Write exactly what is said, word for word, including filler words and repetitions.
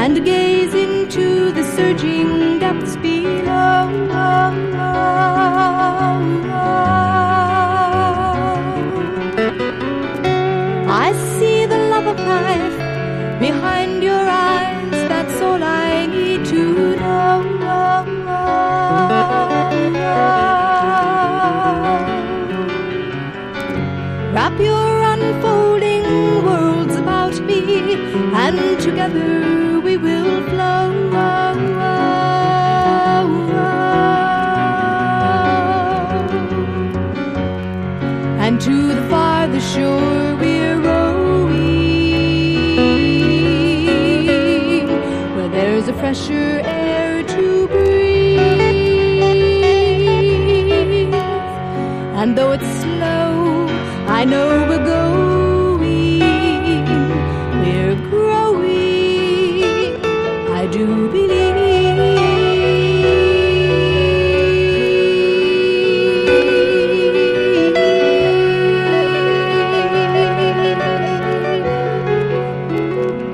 and gaze into the surging depths below. I see the love of life behind your eyes, that's all I need to know. Wrap your unfolding worlds about me, and together we will flow. And to the farthest shore we're rowing, where there's a fresher air to breathe. And though it's slow, I know